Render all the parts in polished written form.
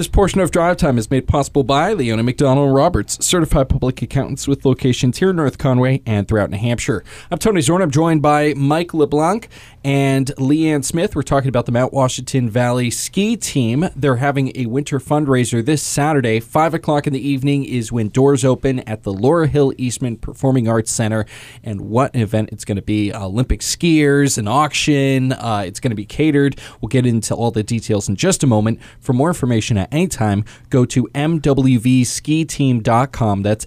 This portion of Drive Time is made possible by Leona McDonald Roberts, certified public accountants with locations here in North Conway and throughout New Hampshire. I'm Tony Zorn. I'm joined by Mike LeBlanc and Leanne Smith. We're talking about the Mount Washington Valley ski team. They're having a winter fundraiser this Saturday. 5 o'clock in the evening is when doors open at the Laura Hill Eastman Performing Arts Center. And what an event it's going to be. Olympic skiers, an auction. It's going to be catered. We'll get into all the details in just a moment. For more information at any time, go to mwvskiteam.com. That's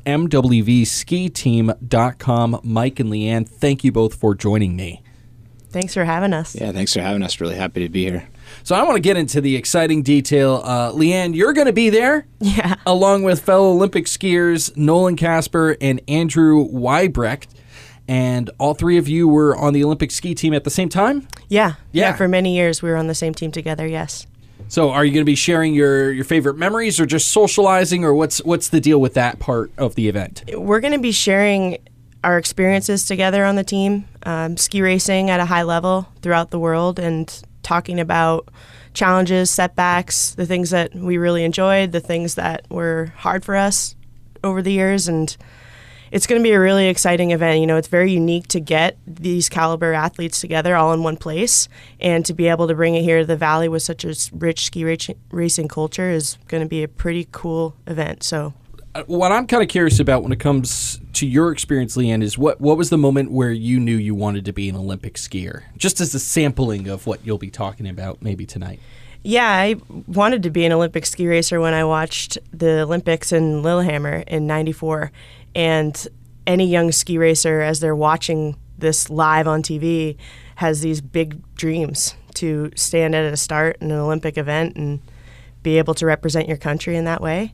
mwvskiteam.com. Mike and Leanne, thank you both for joining me. Thanks for having us. Yeah, thanks for having us. Really happy to be here. So I want to get into the exciting detail. Leanne, you're going to be there, yeah, along with fellow Olympic skiers Nolan Casper and Andrew Weibrecht. And all three of you were on the Olympic ski team at the same time? Yeah. For many years, we were on the same team together, yes. So are you going to be sharing your favorite memories or just socializing, or what's the deal with that part of the event? We're going to be sharing our experiences together on the team, ski racing at a high level throughout the world, and talking about challenges, setbacks, the things that we really enjoyed, the things that were hard for us over the years. And it's going to be a really exciting event. You know, it's very unique to get these caliber athletes together all in one place, and to be able to bring it here to the Valley with such a rich ski racing culture is going to be a pretty cool event. So what I'm kind of curious about when it comes to your experience, Leanne, is what was the moment where you knew you wanted to be an Olympic skier? Just as a sampling of what you'll be talking about maybe tonight. Yeah, I wanted to be an Olympic ski racer when I watched the Olympics in Lillehammer in '94. And any young ski racer, as they're watching this live on TV, has these big dreams to stand at a start in an Olympic event and be able to represent your country in that way.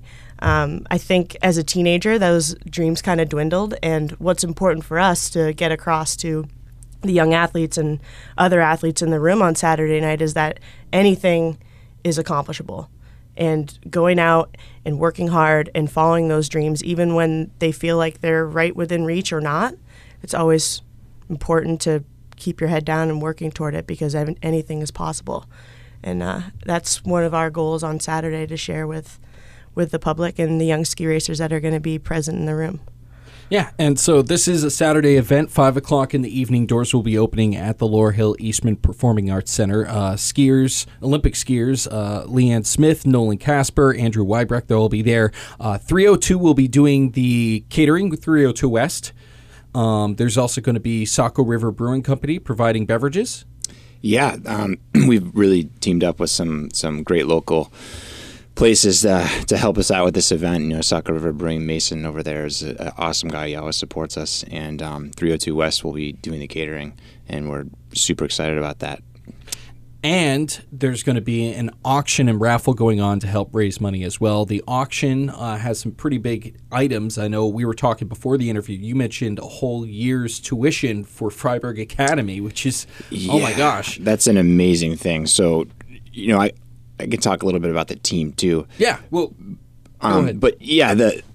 I think as a teenager, those dreams kind of dwindled, and what's important for us to get across to the young athletes and other athletes in the room on Saturday night is that anything is accomplishable. And going out and working hard and following those dreams, even when they feel like they're right within reach or not, it's always important to keep your head down and working toward it, because anything is possible. And that's one of our goals on Saturday, to share with the public and the young ski racers that are going to be present in the room. Yeah, and so this is a Saturday event, 5 o'clock in the evening. Doors will be opening at the Laura Hill Eastman Performing Arts Center. Skiers, Olympic skiers, Leanne Smith, Nolan Casper, Andrew Weibrecht, they'll all be there. 302 will be doing the catering with 302 West. There's also going to be Saco River Brewing Company providing beverages. Yeah, we've really teamed up with some great local places to help us out with this event. You know, Saco River Brewing, Mason over there is an awesome guy. He always supports us. And 302 West will be doing the catering, and we're super excited about that. And there's going to be an auction and raffle going on to help raise money as well. The auction has some pretty big items. I know we were talking before the interview. You mentioned a whole year's tuition for Freiburg Academy, which is, oh my gosh. That's an amazing thing. So, you know, I can talk a little bit about the team too. Yeah, well, go ahead. But yeah,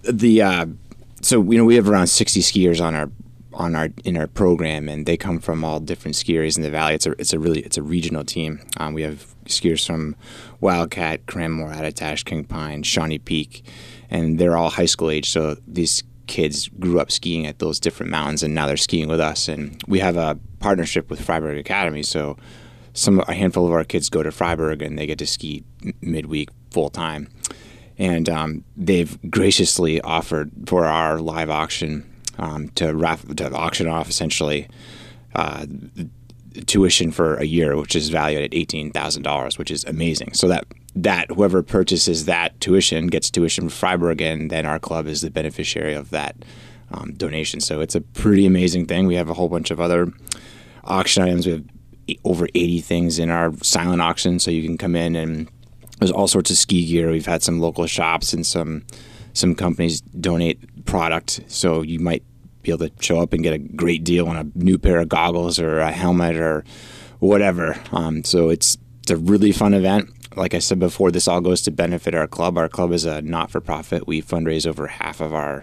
so you know, we have around 60 skiers in our program, and they come from all different ski areas in the Valley. It's a regional team. We have skiers from Wildcat, Cranmore, Attitash, King Pine, Shawnee Peak, and they're all high school age. So these kids grew up skiing at those different mountains, and now they're skiing with us. And we have a partnership with Freiburg Academy, so a handful of our kids go to Freiburg and they get to ski midweek full time. And they've graciously offered for our live auction to auction off essentially tuition for a year, which is valued at $18,000, which is amazing. So that whoever purchases that tuition gets tuition from Freiburg, and then our club is the beneficiary of that donation. So it's a pretty amazing thing. We have a whole bunch of other auction items. We have over 80 things in our silent auction, so you can come in, and there's all sorts of ski gear. We've had some local shops and some companies donate product, so you might be able to show up and get a great deal on a new pair of goggles or a helmet or whatever. So it's a really fun event. Like I said before, this all goes to benefit our club. Our club is a not-for-profit. We fundraise over half of our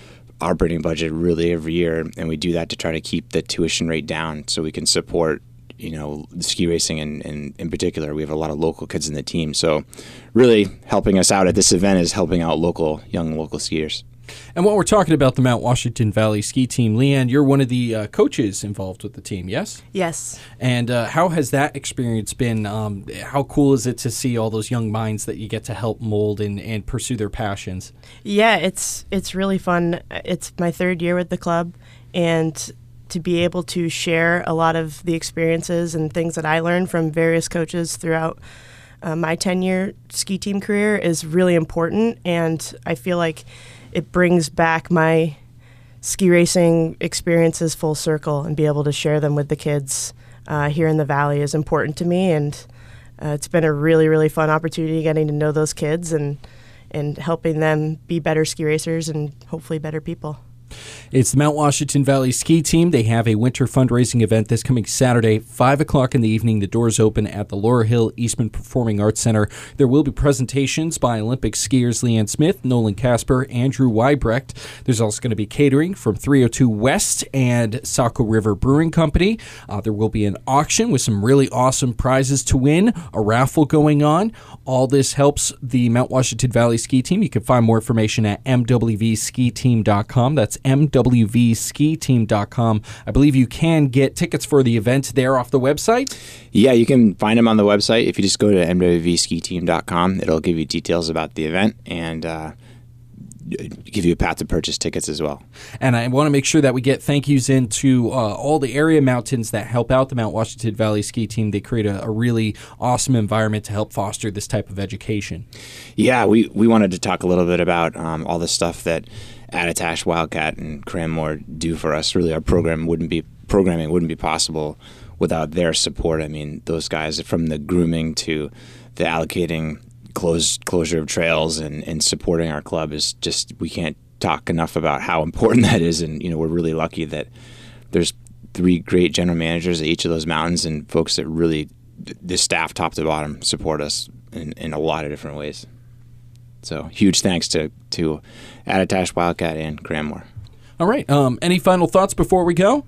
operating budget really every year, and we do that to try to keep the tuition rate down so we can support ski racing and in particular. We have a lot of local kids in the team. So really helping us out at this event is helping out young local skiers. And while we're talking about the Mount Washington Valley ski team, Leanne, you're one of the coaches involved with the team, yes? Yes. And how has that experience been? How cool is it to see all those young minds that you get to help mold and pursue their passions? Yeah, it's really fun. It's my third year with the club, and to be able to share a lot of the experiences and things that I learned from various coaches throughout my 10-year ski team career is really important, and I feel like it brings back my ski racing experiences full circle, and be able to share them with the kids here in the Valley is important to me, and it's been a really, really fun opportunity getting to know those kids and helping them be better ski racers and hopefully better people. It's the Mount Washington Valley Ski Team. They have a winter fundraising event this coming Saturday, 5 o'clock in the evening. The doors open at the Laurel Hill Eastman Performing Arts Center. There will be presentations by Olympic skiers Leanne Smith, Nolan Casper, Andrew Weibrecht. There's also going to be catering from 302 West and Saco River Brewing Company. There will be an auction with some really awesome prizes to win, a raffle going on. All this helps the Mount Washington Valley Ski Team. You can find more information at mwvskiteam.com. That's mwvskiteam.com. I believe you can get tickets for the event there off the website. Yeah, you can find them on the website. If you just go to mwvskiteam.com, it'll give you details about the event and give you a path to purchase tickets as well. And I want to make sure that we get thank yous into all the area mountains that help out the Mount Washington Valley Ski Team. They create a really awesome environment to help foster this type of education. Yeah, we wanted to talk a little bit about all the stuff that Attitash, Wildcat, and Cranmore do for us. Really, our programming wouldn't be possible without their support. I mean, those guys, from the grooming to the allocating closure of trails and supporting our club, is just, we can't talk enough about how important that is. And we're really lucky that there's 3 great general managers at each of those mountains and folks that really, the staff top to bottom, support us in a lot of different ways. So huge thanks to Attitash, Wildcat, and Cranmore. All right. Any final thoughts before we go?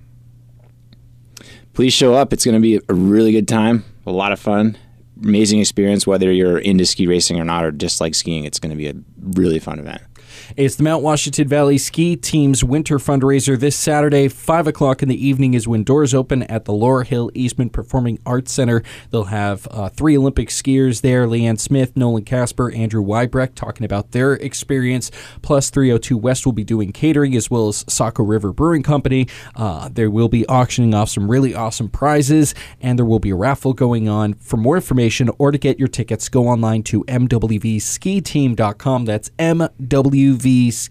Please show up. It's going to be a really good time, a lot of fun, amazing experience, whether you're into ski racing or not, or just like skiing. It's going to be a really fun event. It's the Mount Washington Valley Ski Team's winter fundraiser this Saturday. 5 o'clock in the evening is when doors open at the Laurel Hill Eastman Performing Arts Center. They'll have 3 Olympic skiers there, Leanne Smith, Nolan Casper, Andrew Weibrecht, talking about their experience. Plus 302 West will be doing catering, as well as Saco River Brewing Company. They will be auctioning off some really awesome prizes, and there will be a raffle going on. For more information or to get your tickets, go online to mwvskiteam.com. That's mwvskiteam.com.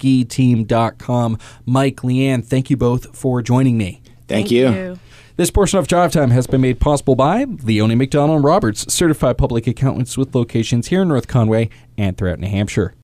Mike, Leanne, thank you both for joining me. Thank you. This portion of Drive Time has been made possible by Leone McDonald & Roberts, certified public accountants with locations here in North Conway and throughout New Hampshire.